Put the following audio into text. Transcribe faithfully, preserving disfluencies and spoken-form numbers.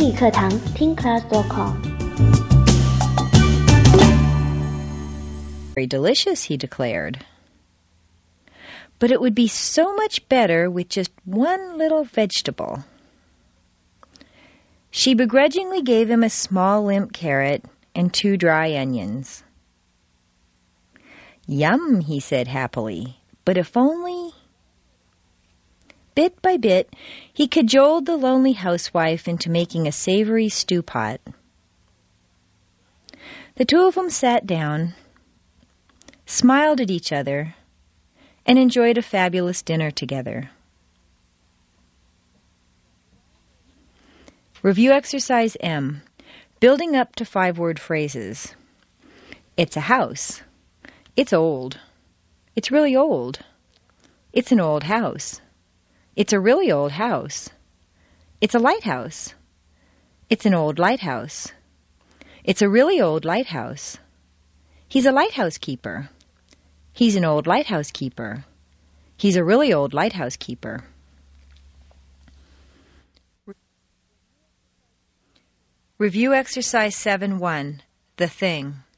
英语课堂听 class dot com。 Very delicious, he declared. But it would be so much better with just one little vegetable. She begrudgingly gave him a small limp carrot and two dry onions. Yum, he said happily, but if only... Bit by bit, he cajoled the lonely housewife into making a savory stew pot. The two of them sat down, smiled at each other, and enjoyed a fabulous dinner together. Review exercise M. Building up to five-word phrases. It's a house. It's old. It's really old. It's an old house. It's a really old house. It's a lighthouse. It's an old lighthouse. It's a really old lighthouse. He's a lighthouse keeper. He's an old lighthouse keeper. He's a really old lighthouse keeper. Review exercise seven one. The thing.